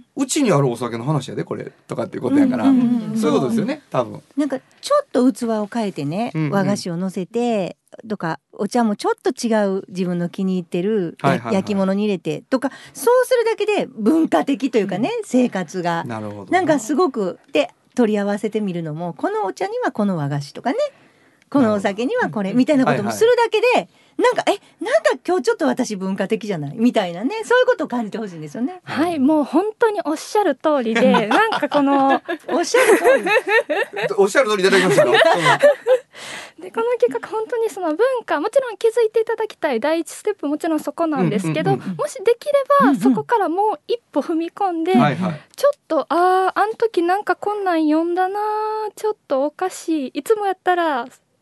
うちにあるお酒の話やでこれとかっていうことやから、うんうんうん、そういうことですよね多分。 なんかちょっと器を変えてね、うんうん、和菓子を乗せてとかお茶もちょっと違う自分の気に入ってる、はいはいはい、焼き物に入れてとかそうするだけで文化的というかね、うん、生活がなるほどなんかすごくで取り合わせてみるのもこのお茶にはこの和菓子とかねこのお酒にはこれみたいなこともするだけで、はいはい、なんかえなんか今日ちょっと私文化的じゃないみたいなねそういうことを感じてほしいんですよね。 はいもう本当におっしゃる通りでなんかこのおっしゃる通りおっしゃる通りいただきましたよ、うん、 でこの企画本当にその文化もちろん気づいていただきたい第一ステップもちろんそこなんですけど、うんうんうん、もしできればそこからもう一歩踏み込んで、うんうん、ちょっとあーあん時なんかこんなん読んだなちょっとおかしいいつもやったら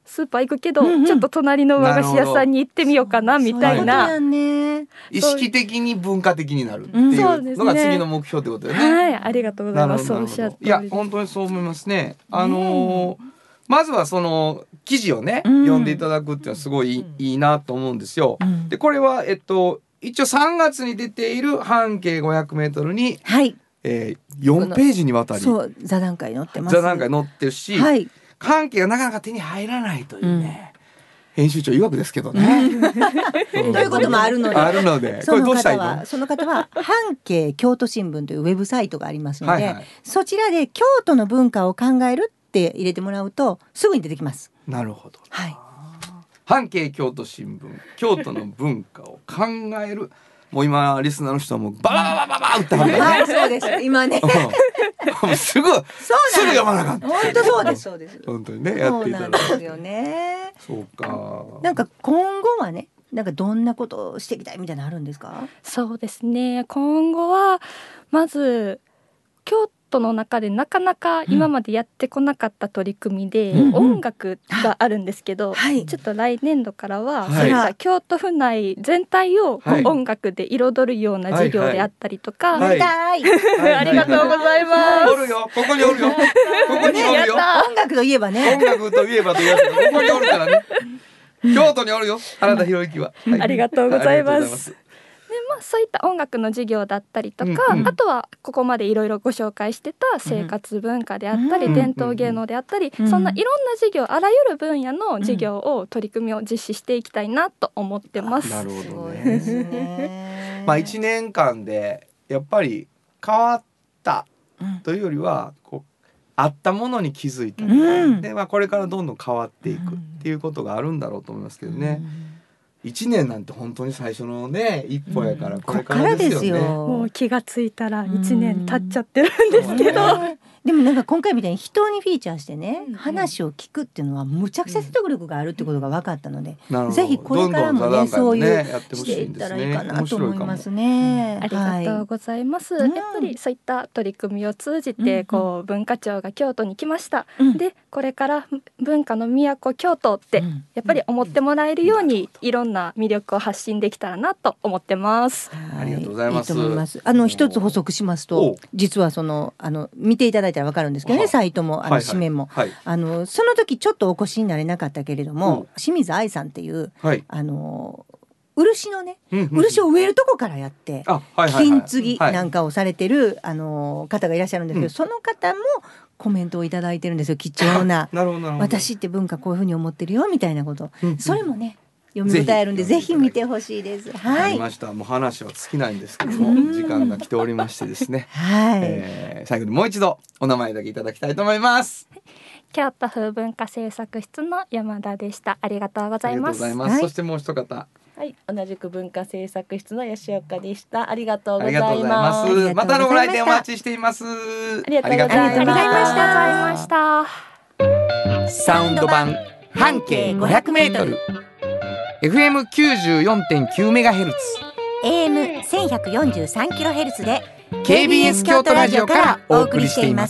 スーパー行くけど、うんうん、ちょっと隣の和菓子屋さんに行ってみようかなみたいな、 ね、意識的に文化的になるっていうのが次の目標ってことだよね、うん、 はい、ありがとうございます。そうおっしゃっていや本当にそう思いますね。あのー、まずはその記事をね、うん、読んでいただくっていうのはすごいいい、うん、いいなと思うんですよ、うん、でこれはえっと一応さんがつに出ている半径ごひゃくメートルに、はい、えー、よんページにわたりそう座談会載ってます。 座談会載ってるし、はい、半径がなかなか手に入らないというね、うん、編集長曰くですけどねということもあるのであるので、これどうしたらいいの？ その方は半径京都新聞というウェブサイトがありますので、はいはい、そちらで京都の文化を考えるって入れてもらうとすぐに出てきます。 なるほど、はい、半径京都新聞京都の文化を考えるもう今リスナーの人はもうババババババ打ってはるからね。 はい、そうです今ねもうすぐすぐ読まなかった。 本当そうですそうです本当にねやっていただいて。 そうなんですよね。 そうか。 なんか今後はね、なんかどんなことをしていきたいみたいなのあるんですか？ そうですね、今後はまず京都の中でなかなか今までやってこなかった取り組みで、うん、音楽があるんですけど、はい、ちょっと来年度からは、はい、そういった京都府内全体を音楽で彩るような授業であったりとか、 はいはい、 ありがとうございます。 おるよ、ここにおるよ、ここにおるよ、 音楽といえばね、 音楽といえばというやつがここにおるからね京都におるよ、原田博之は、 はい、ありがとうございます。でまあ、そういった音楽の授業だったりとか、うんうん、あとはここまでいろいろご紹介してた生活文化であったり、うん、伝統芸能であったり、うん、そんないろんな授業、あらゆる分野の授業を取り組みを実施していきたいなと思ってます。 なるほどねまあいちねんかんでやっぱり変わったというよりはこうあったものに気づいた、うん、で、まあ、これからどんどん変わっていくっていうことがあるんだろうと思いますけどね、うんいちねんなんて本当に最初のね一歩やからこれからですよね、うん、 よもう気がついたらいちねん経っちゃってるんですけど、うん、 でもなんか今回みたいに人にフィーチャーしてね、うん、話を聞くっていうのはむちゃくちゃ説得力があるってことが分かったので、うん、ぜひこれからもねそういうしていったらいいかなと思いますね、 うん、ありがとうございます、はい、やっぱりそういった取り組みを通じてこう文化庁が京都に来ました、うん、でこれから文化の都京都ってやっぱり思ってもらえるようにいろんな魅力を発信できたらなと思ってます。 ありがとうございます。 いいと思います。あの一つ補足しますと、実はそのあの見ていただいたらわかるんですけどね、サイトもあの紙面も、はいはい、あのその時ちょっとお越しになれなかったけれども、清水愛さんっていう、はい、あの漆のね、漆を植えるとこからやって、金継ぎなんかをされてるあの方がいらっしゃるんですけど、うん、その方もコメントをいただいてるんですよ。貴重な私って文化こういうふうに思ってるよみたいなこと、うんうん、それもね読み応えあるんでぜひ見てほしいです。はい、 ありました。もう話は尽きないんですけども時間が来ておりましてですね、はいえー、最後にもう一度お名前だけいただきたいと思います。 京都風文化制作室の山田でした。ありがとうございます。 ありがとうございます、はい、そしてもう一方、 はい、同じく文化制作室の吉岡でした。ありがとうございます。 またのご来店お待ちしています。ありがとうございました。 サウンド版半径ごひゃくメートル エフエムきゅうじゅうよんてんきゅうメガヘルツエーエムせんひゃくよんじゅうさんキロヘルツ でケービーエス 京都ラジオからお送りしています。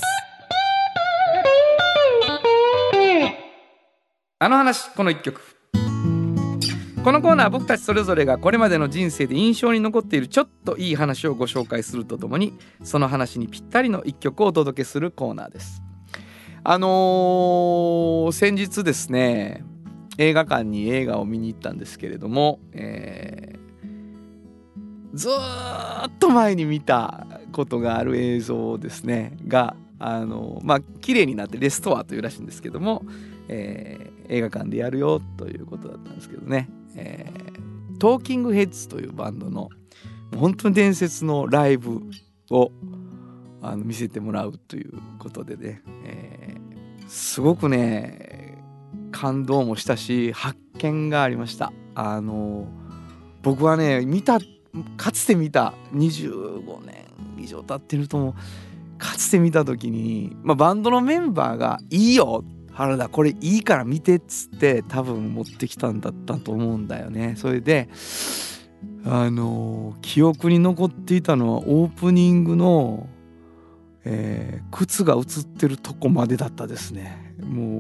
あの話この一曲。このコーナーは僕たちそれぞれがこれまでの人生で印象に残っているちょっといい話をご紹介するとともにその話にぴったりの一曲をお届けするコーナーです。あのー、先日ですね映画館に映画を見に行ったんですけれども、えー、ずーっと前に見たことがある映像ですねがあのまあ綺麗になってレストアというらしいんですけども、えー、映画館でやるよということだったんですけどね、えー、トーキングヘッズというバンドの本当に伝説のライブをあの見せてもらうということでね、えー、すごくね感動もしたし発見がありました。あの僕はね見たかつて見たにじゅうごねん以上経ってると思うかつて見た時に、まあ、バンドのメンバーがいいよ原田これいいから見てっつって多分持ってきたんだったと思うんだよね。それであの記憶に残っていたのはオープニングの、えー、靴が映ってるとこまでだったですね。もう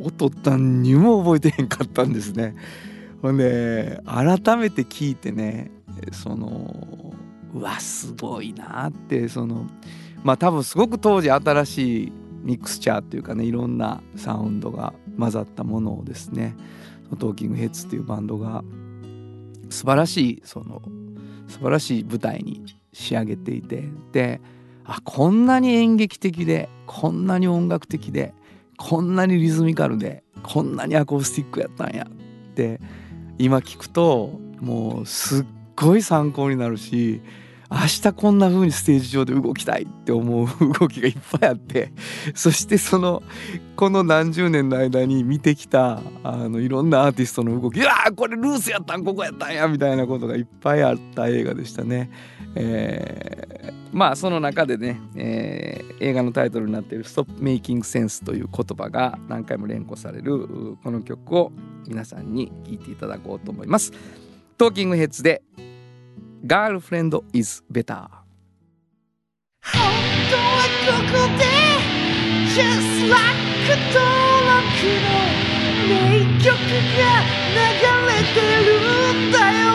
音何にも覚えてへんかったんですね。ほんで改めて聞いてね、そのうわすごいなって、そのまあ多分すごく当時新しいミクスチャーっていうかね、いろんなサウンドが混ざったものをですね、トーキングヘッズっていうバンドが素晴らしいその素晴らしい舞台に仕上げていて、であこんなに演劇的でこんなに音楽的でこんなにリズミカルでこんなにアコースティックやったんやって今聞くともうすっごい参考になるし、明日こんな風にステージ上で動きたいって思う動きがいっぱいあって、そしてそのこの何十年の間に見てきたあのいろんなアーティストの動き、いやーこれルースやったんここやったんやみたいなことがいっぱいあった映画でしたね。えー、まあその中でね、えー、映画のタイトルになっている Stop Making Sense という言葉が何回も連呼されるこの曲を皆さんに聴いていただこうと思います。トーキングヘッズでGirlfriend is better。 本当はここで Just like 登録の名曲が流れてるんだよ。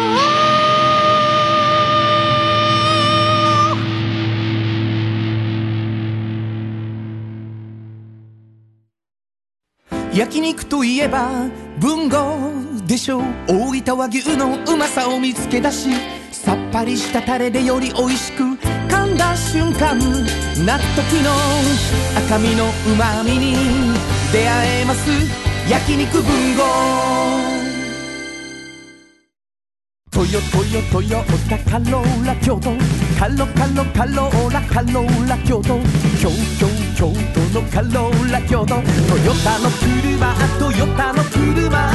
焼肉といえば文豪でしょう。大分和牛のうまさを見つけ出し、さっぱりしたタレでより美味しく噛んだ瞬間、納得の赤身のうまみに出会えます。焼肉文豪。トヨトヨトヨタカローラ京都、カロカロカローラカローラ京都、京京京都のカローラ京都、トヨタの車トヨタの車、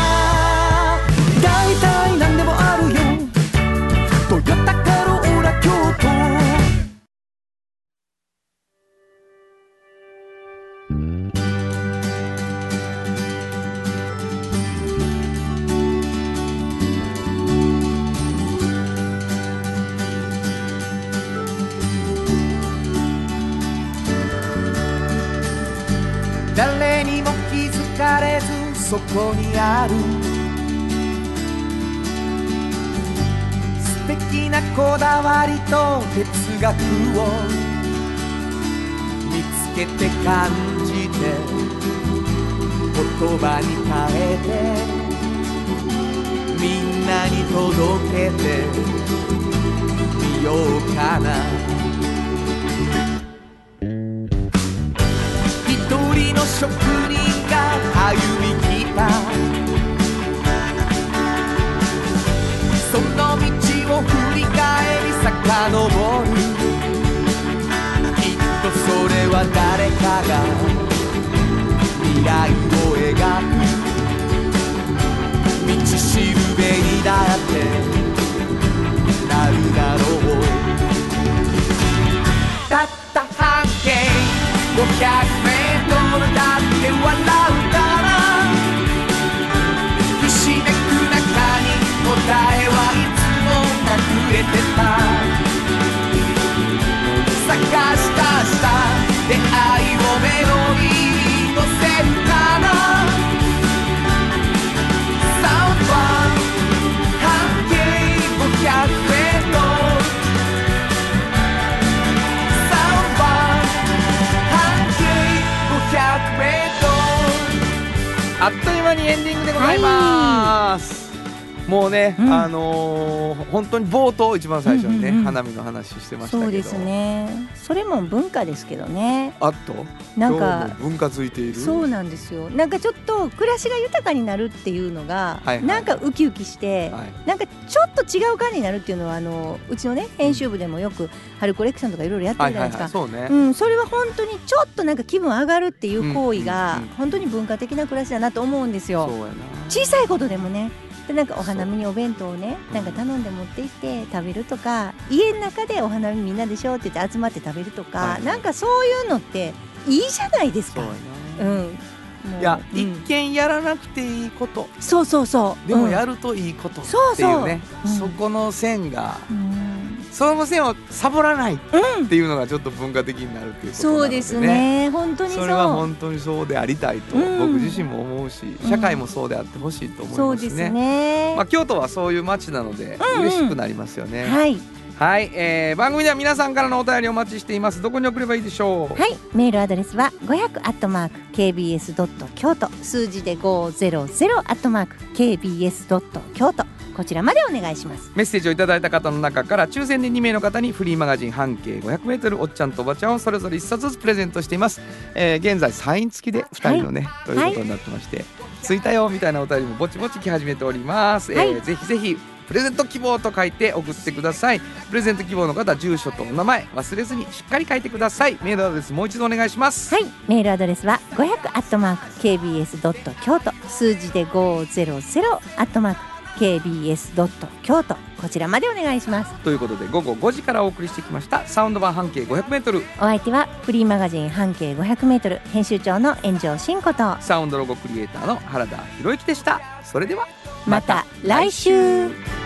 だいたいなんでもあるよトヨタカローラ京都。誰にも気づかれずそこにある素敵なこだわりと哲学を見つけて感じて言葉に変えてみんなに届けてみようかな。一人の職人が歩み来たその道を振り返り遡る、きっとそれは誰かが未来を描く道しるべにだってなるだろう。たった半径ごひゃくメートルだって笑うからひしめく中に答えはいつも隠れてた。探し出した出会いをメロディーに乗せるかな。サウンドは半径ごひゃくメートル、サウンドは半径ごひゃくメートル。 あっという間にエンディングでございます、はい、もうね、うん、あのー、本当に冒頭一番最初にね、うんうんうん、花見の話してましたけど、 そうですね、それも文化ですけどね。 あっとなんか文化づいている。 そうなんですよ。なんかちょっと暮らしが豊かになるっていうのが、はいはい、なんかウキウキして、はい、なんかちょっと違う感じになるっていうのはあのうちのね編集部でもよく春コレクションとかいろいろやってるじゃないですか。 はいはいはい、そうね、 うん、それは本当にちょっとなんか気分上がるっていう行為が、うんうんうん、本当に文化的な暮らしだなと思うんですよ。 そうやな。 小さいことでもね、でなんかお花見にお弁当をねなんか頼んで持って行って食べるとか、家の中でお花見みんなでしょって言って集まって食べるとか、はい、なんかそういうのっていいじゃないですか。 そうやな、うん、いや、うん、一見やらなくていいこと、 そうそうそう、 でもやるといいことっていうね、 うん、 そこの線がその線をサボらないっていうのがちょっと文化的になるっていうことなのでね、そうですね、 本当にそう、 それは本当にそうでありたいと僕自身も思うし、社会もそうであってほしいと思いますね。そうですね、まあ、京都はそういう街なので嬉しくなりますよね。はいはい、えー、番組では皆さんからのお便りお待ちしています。どこに送ればいいでしょう。 はい、メールアドレスはごひゃくアットマーク ケービーエスドット 京都、数字でごひゃくアットマーク ケービーエスドット 京都、こちらまでお願いします。 メッセージをいただいた方の中から抽選でに名の方にフリーマガジン半径ごひゃくメートルおっちゃんとおばちゃんをそれぞれいっさつずつプレゼントしています。えー、現在サイン付きでふたりのね、はい、ということになってまして、はい、着いたよみたいなお便りもぼちぼち来始めております。はい、えー、ぜひぜひプレゼント希望と書いて送ってください。プレゼント希望の方、住所とお名前忘れずにしっかり書いてください。メールアドレスもう一度お願いします。 はい、メールアドレスはごひゃくアットマーク ケービーエスドット 京都、数字でごひゃくアットマーク ケービーエスドット 京都、こちらまでお願いします。 ということで午後ごじからお送りしてきましたサウンド版半径ごひゃくメートル、 お相手はフリーマガジン半径ごひゃくメートル編集長の炎上真子とサウンドロゴクリエイターの原田博之でした。それではまた来週。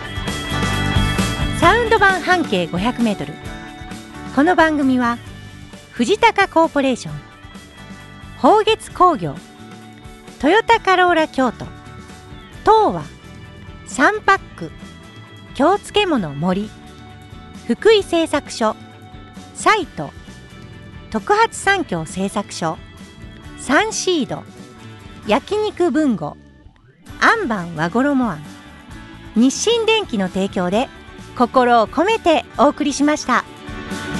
サウンド版半径ごひゃくメートル、この番組は藤高コーポレーション、宝月工業、トヨタカローラ京都、東和、サンパック、京漬物森、福井製作所、サイト、特発産業製作所、サンシード、焼肉文吾、アンバン和衣あん、日清電機の提供で心を込めてお送りしました。